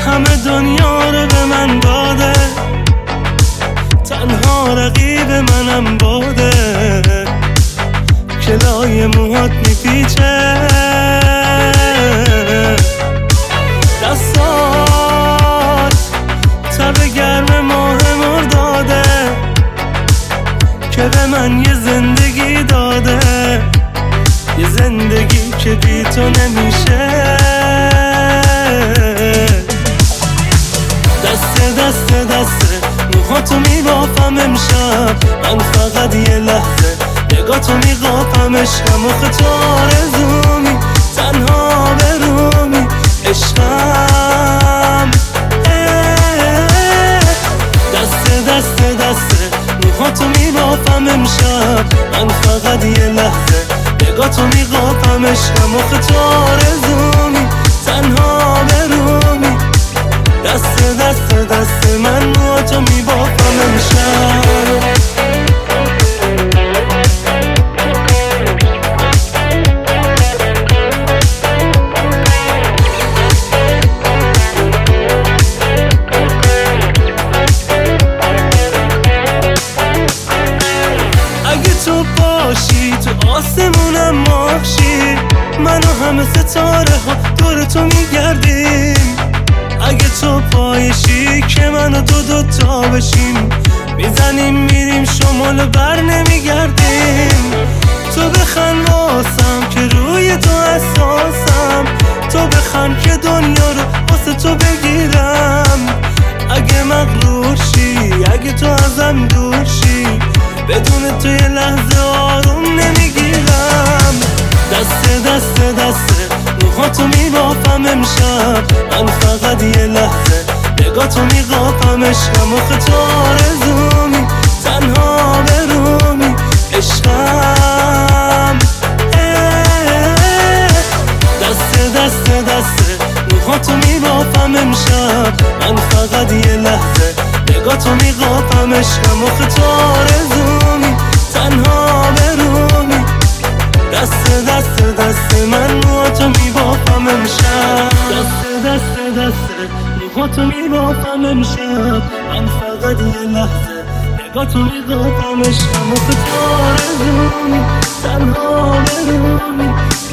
همه دنیا رو به من داده، تنها رقیب منم باده. کلای موهات میپیچه، دستات تب گرم ماه مرداده که به من یه زندگی داده، یه زندگی که بی تو نمیشه. دسته موهاتو میبافم امشب، من فقط یه لحظه نگاهتو میقاپم. عشقم و تو آرزومی، تنها برومی عشقم. دسته موهاتو میبافم امشب، من فقط یه لحظه نگاهتو میقاپم. عشقم و تو آرزومی، تنها برومی. دسته من موهاتو میبافم امشب. اگه تو باشی تو آسمونم ماهشی، من و همه ستاره ها دور تو میگردیم. اگه تو پایشی که من و تو دوتا بشیم، میزنیم میریم شمال بر نمیگردیم. تو بخن واسم که روی تو اساسم، تو بخن که دنیا رو واسه تو بگیرم. اگه مغرور شی، اگه تو ازم دور شی، بدون تو یه لحظه آروم نمیگیرم. دسته موهاتو میبافم امشب، من فقط یه لحظه نگاهتو میقاپم. عشقم و تو آرزومی، تنها برومی عشقم. دسته موهاتو میبافم امشب، من فقط یه لحظه نگاهتو میقاپم. عشقم و تو آرزومی، تنها برومی. دسته من موهاتو میبافم امشب. دسته موهاتو میبافم امشب، من فقط یه لحظه نگاهتو میقاپم. عشقم و تو آرزومی، تنها برومی.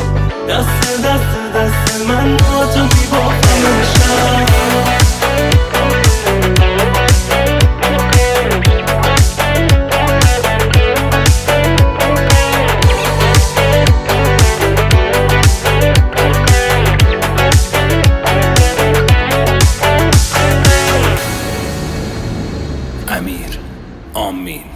دسته من موهاتو میبافم امشب. امیر آمین.